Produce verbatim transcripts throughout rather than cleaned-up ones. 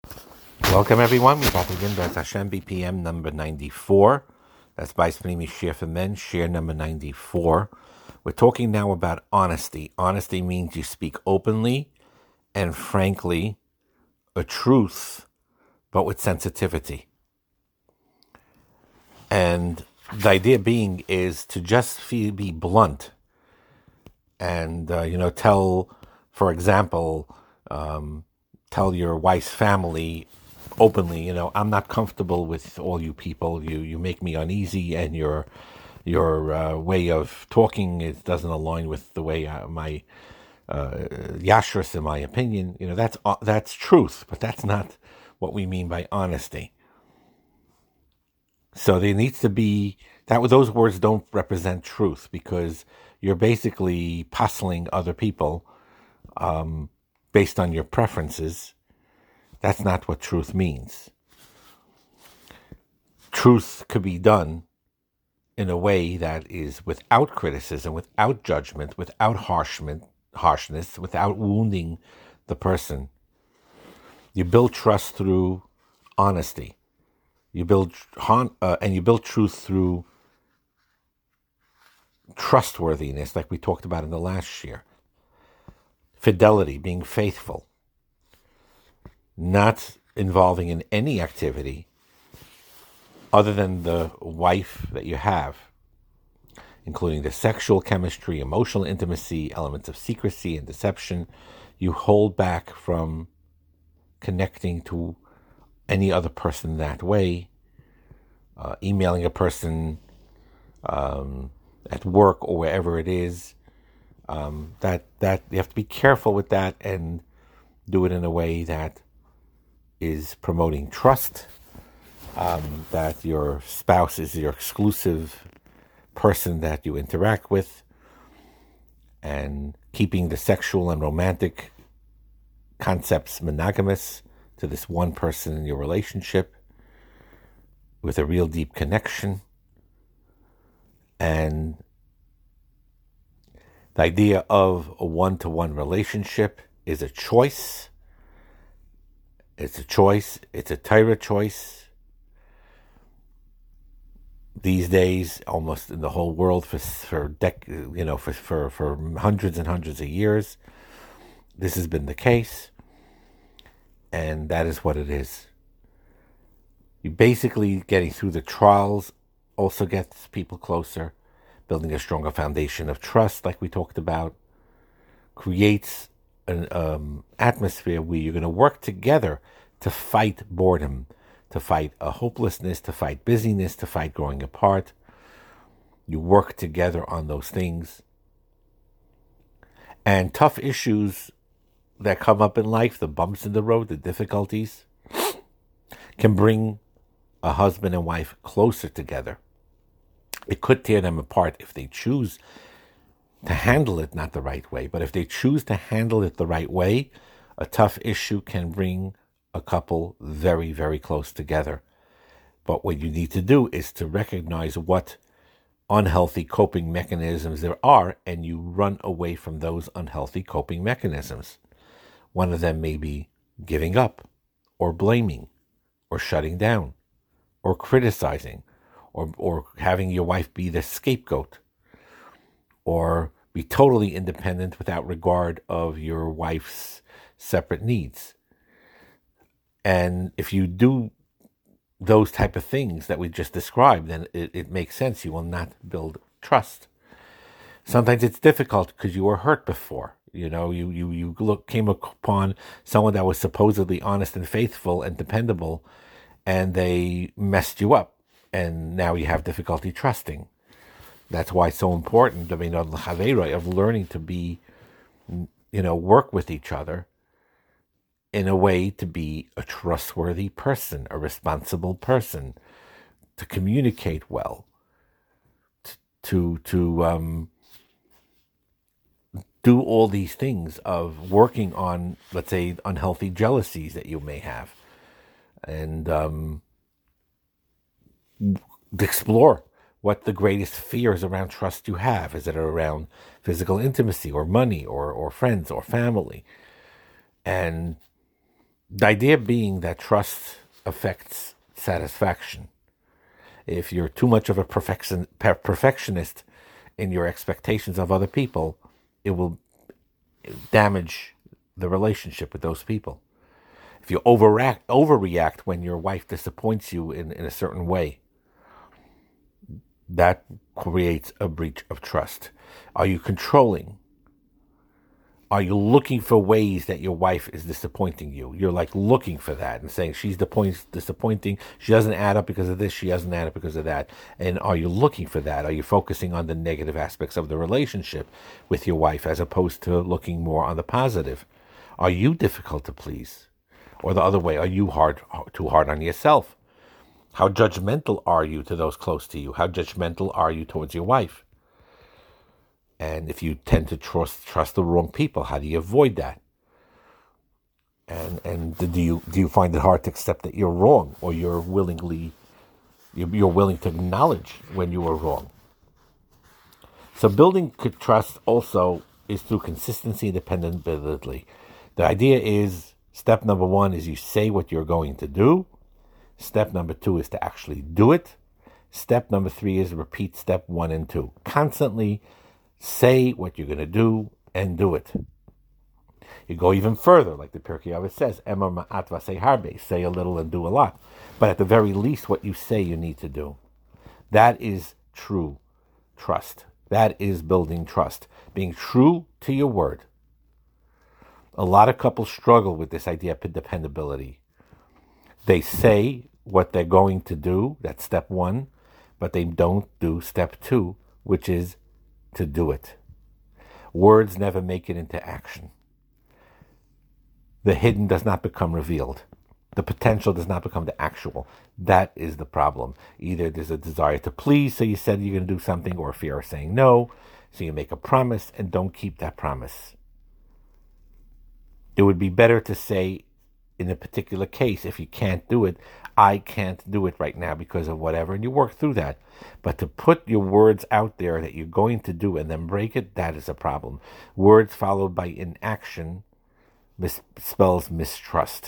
Welcome, everyone. We're about to begin Bez Hashem B P M number ninety-four. That's Bais Panimi Share for Men, share number ninety-four. We're talking now about honesty. Honesty means you speak openly and frankly a truth, but with sensitivity. And the idea being is to just feel, be blunt and, uh, you know, tell, for example, um, tell your wife's family openly, you know, I'm not comfortable with all you people. You you make me uneasy, and your your uh, way of talking it doesn't align with the way uh, my uh, yashrus, in my opinion. You know, that's uh, that's truth, but that's not what we mean by honesty. So there needs to be that. Those words don't represent truth because you're basically puzzling other people um, based on your preferences. That's not what truth means. Truth could be done in a way that is without criticism, without judgment, without harshment, harshness, without wounding the person. You build trust through honesty. You build uh, and you build truth through trustworthiness, like we talked about in the last year. Fidelity, being faithful, not involving in any activity other than the wife that you have, including the sexual chemistry, emotional intimacy, elements of secrecy and deception. You hold back from connecting to any other person that way, uh, emailing a person um, at work or wherever it is. Um, that that you have to be careful with that and do it in a way that is promoting trust, um, that your spouse is your exclusive person that you interact with, and keeping the sexual and romantic concepts monogamous to this one person in your relationship with a real deep connection. And the idea of a one-to-one relationship is a choice. It's a choice. It's a Torah choice. These days, almost in the whole world, for for dec- you know, for, for for hundreds and hundreds of years, this has been the case, and that is what it is. You basically getting through the trials also gets people closer. Building a stronger foundation of trust, like we talked about, creates an um, atmosphere where you're going to work together to fight boredom, to fight a hopelessness, to fight busyness, to fight growing apart. You work together on those things. And tough issues that come up in life, the bumps in the road, the difficulties, can bring a husband and wife closer together. It could tear them apart if they choose to handle it not the right way. But if they choose to handle it the right way, a tough issue can bring a couple very, very close together. But what you need to do is to recognize what unhealthy coping mechanisms there are, and you run away from those unhealthy coping mechanisms. One of them may be giving up, or blaming, or shutting down, or criticizing, or or having your wife be the scapegoat, or be totally independent without regard of your wife's separate needs. And if you do those type of things that we just described, then it, it makes sense. You will not build trust. Sometimes it's difficult because you were hurt before. You know, you, you, you look, came upon someone that was supposedly honest and faithful and dependable, and they messed you up. And now you have difficulty trusting. That's why it's so important, I mean, of learning to be, you know, work with each other in a way to be a trustworthy person, a responsible person, to communicate well, to to, to um, do all these things of working on, let's say, unhealthy jealousies that you may have, and um, explore what the greatest fears around trust you have. Is it around physical intimacy or money or, or friends or family? And The idea being that trust affects satisfaction. If you're too much of a perfection, perfectionist in your expectations of other people, it will damage the relationship with those people. If you overact, overreact when your wife disappoints you in, in a certain way, that creates a breach of trust. Are you controlling? Are you looking for ways that your wife is disappointing you? You're like looking for that and saying she's disappointing. She doesn't add up because of this. She doesn't add up because of that. And are you looking for that? Are you focusing on the negative aspects of the relationship with your wife as opposed to looking more on the positive? Are you difficult to please? Or the other way, are you hard, too hard on yourself? How judgmental are you to those close to you? How judgmental are you towards your wife? And if you tend to trust trust the wrong people, how do you avoid that? And and do you do you find it hard to accept that you're wrong, or you're willingly you're willing to acknowledge when you were wrong? So building trust also is through consistency and dependability. The idea is step number one is you say what you're going to do. Step number two is to actually do it. Step number three is repeat step one and two. Constantly say what you're going to do and do it. You go even further, like the Pirkei Avos says, Emor ma'at v'aseh harbe, say a little and do a lot. But at the very least, what you say you need to do. That is true trust. That is building trust. Being true to your word. A lot of couples struggle with this idea of dependability. They say what they're going to do, that's step one, but they don't do step two, which is to do it. Words never make it into action. The hidden does not become revealed. The potential does not become the actual. That is the problem. Either there's a desire to please, so you said you're going to do something, or fear of saying no, so you make a promise and don't keep that promise. It would be better to say, in a particular case, if you can't do it, I can't do it right now because of whatever, and you work through that. But to put your words out there that you're going to do and then break it, that is a problem. Words followed by inaction mis- spells mistrust.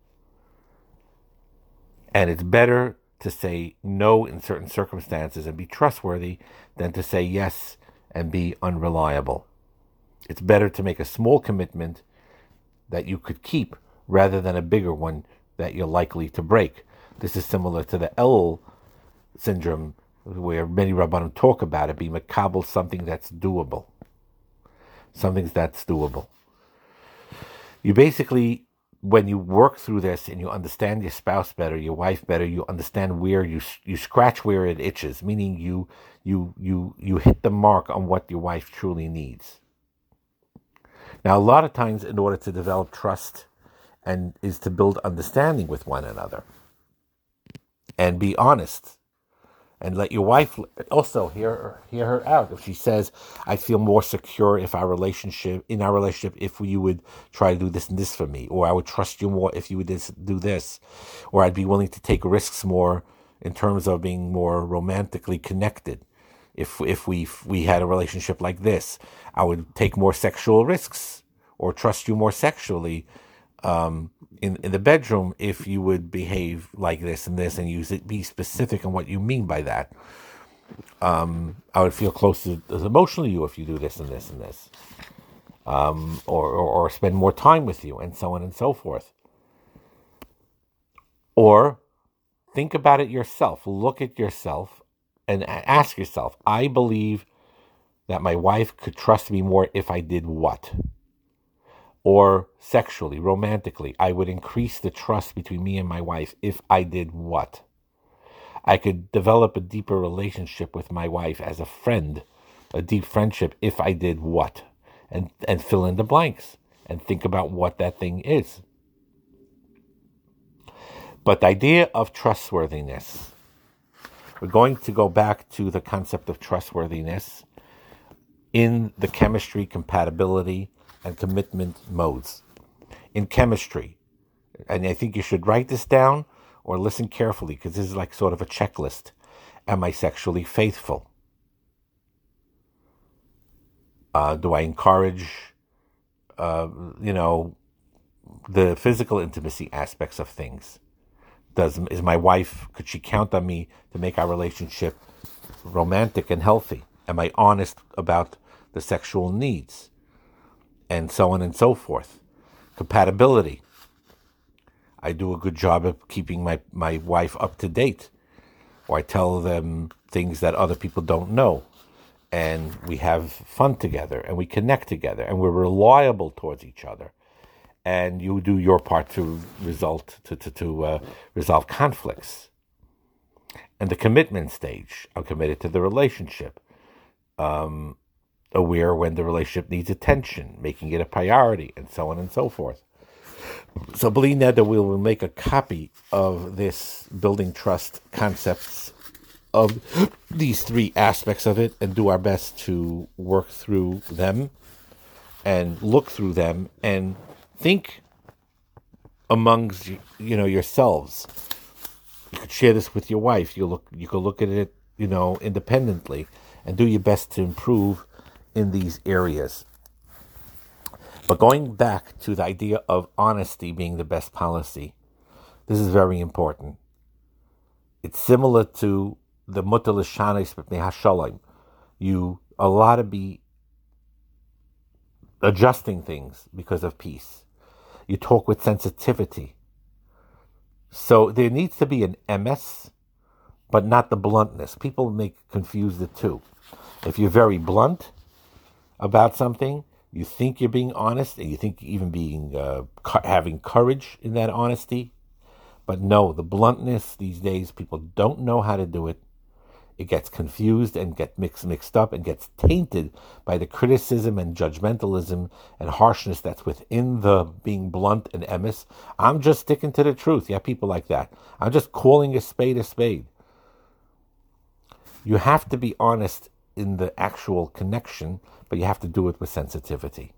And it's better to say no in certain circumstances and be trustworthy than to say yes and be unreliable. It's better to make a small commitment that you could keep rather than a bigger one that you're likely to break. This is similar to the Elul syndrome, where many Rabbanim talk about it, be makabel, something that's doable. Something that's doable. You basically, when you work through this and you understand your spouse better, your wife better, you understand where you you scratch where it itches, meaning you you you you hit the mark on what your wife truly needs. Now, a lot of times, in order to develop trust, and is to build understanding with one another, and be honest, and let your wife also hear her, hear her out. If she says, "I feel more secure if our relationship in our relationship if you would try to do this and this for me," or "I would trust you more if you would this, do this," or "I'd be willing to take risks more in terms of being more romantically connected." If if we if we had a relationship like this, I would take more sexual risks or trust you more sexually um, in in the bedroom if you would behave like this and this, and use it. Be specific on what you mean by that. Um, I would feel closer emotionally to you if you do this and this and this, um, or, or or spend more time with you, and so on and so forth. Or think about it yourself. Look at yourself. And ask yourself, I believe that my wife could trust me more if I did what? Or sexually, romantically, I would increase the trust between me and my wife if I did what? I could develop a deeper relationship with my wife as a friend, a deep friendship, if I did what? And, and fill in the blanks and think about what that thing is. But the idea of trustworthiness, we're going to go back to the concept of trustworthiness in the chemistry, compatibility, and commitment modes. In chemistry, and I think you should write this down or listen carefully, because this is like sort of a checklist. Am I sexually faithful? Uh, do I encourage, uh, you know, the physical intimacy aspects of things. Does is my wife, could she count on me to make our relationship romantic and healthy? Am I honest about the sexual needs? And so on and so forth. Compatibility. I do a good job of keeping my, my wife up to date. Or I tell them things that other people don't know. And we have fun together, and we connect together, and we're reliable towards each other. And you do your part to result to to, to uh, resolve conflicts. And the commitment stage, I'm committed to the relationship, um, aware when the relationship needs attention, making it a priority, and so on and so forth. So, believe that we will make a copy of this building trust concepts of these three aspects of it, and do our best to work through them and look through them and think amongst, you know, yourselves. You could share this with your wife. You look, you could look at it, you know, independently, and do your best to improve in these areas. But going back to the idea of honesty being the best policy, this is very important. It's similar to the mutar l'shanos mipnei hashalom. You are allowed to be adjusting things because of peace. You talk with sensitivity. So there needs to be an emes, but not the bluntness. People make confuse the two. If you're very blunt about something, you think you're being honest, and you think you're even being uh, having courage in that honesty. But no, the bluntness these days, people don't know how to do it. It gets confused and gets mixed mixed up and gets tainted by the criticism and judgmentalism and harshness that's within the being blunt and emes. I'm just sticking to the truth. You have people like that. I'm just calling a spade a spade. You have to be honest in the actual connection, but you have to do it with sensitivity.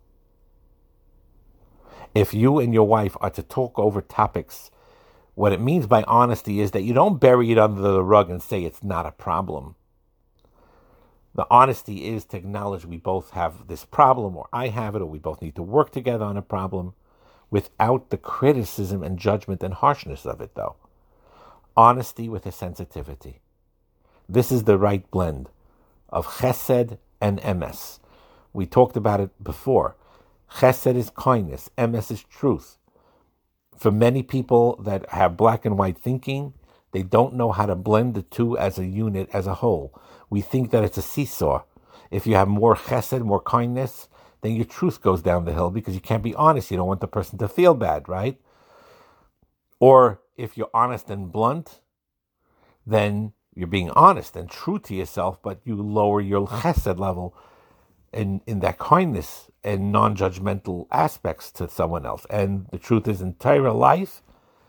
If you and your wife are to talk over topics, what it means by honesty is that you don't bury it under the rug and say it's not a problem. The honesty is to acknowledge we both have this problem, or I have it, or we both need to work together on a problem, without the criticism and judgment and harshness of it, though. Honesty with a sensitivity. This is the right blend of chesed and emes. We talked about it before. Chesed is kindness. Emes is truth. For many people that have black and white thinking, they don't know how to blend the two as a unit, as a whole. We think that it's a seesaw. If you have more chesed, more kindness, then your truth goes down the hill because you can't be honest. You don't want the person to feel bad, right? Or if you're honest and blunt, then you're being honest and true to yourself, but you lower your chesed level in, in that kindness and non-judgmental aspects to someone else. And the truth is, in Torah life,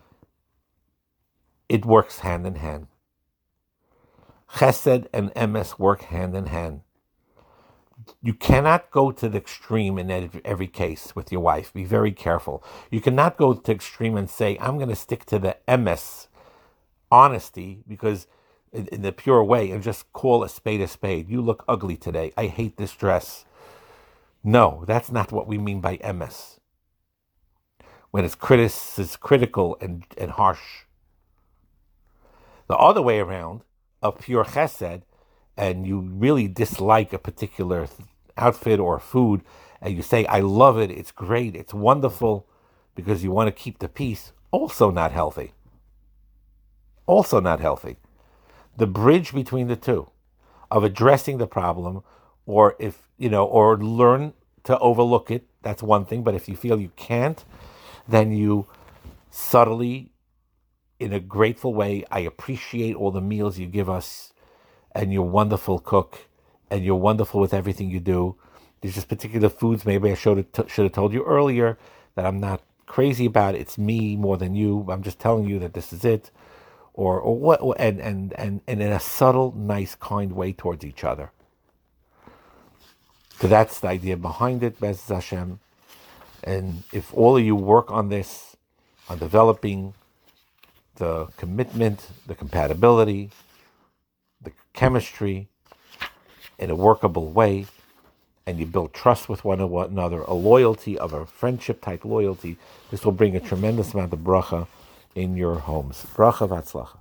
it works hand in hand. Chesed and emes work hand in hand. You cannot go to the extreme in every case with your wife. Be very careful. You cannot go to extreme and say, I'm going to stick to the emes, honesty, because in, in the pure way, and just call a spade a spade. You look ugly today. I hate this dress. No, that's not what we mean by emes. When it's, critis, it's critical and, and harsh. The other way around, of pure chesed, and you really dislike a particular outfit or food, and you say, I love it, it's great, it's wonderful, because you want to keep the peace, also not healthy. Also not healthy. The bridge between the two, of addressing the problem, or if, you know, or learn to overlook it, that's one thing, but if you feel you can't, then you subtly, in a grateful way, I appreciate all the meals you give us, and you're a wonderful cook, and you're wonderful with everything you do. There's just particular foods, maybe I should have, t- should have told you earlier, that I'm not crazy about. It's me more than you. I'm just telling you that this is it. Or, or what, and, and, and, and in a subtle, nice, kind way towards each other. So that's the idea behind it, Be'ez Hashem. And if all of you work on this, on developing the commitment, the compatibility, the chemistry in a workable way, and you build trust with one another, a loyalty of a friendship type loyalty. This will bring a tremendous amount of bracha in your homes. Bracha v'atzlacha.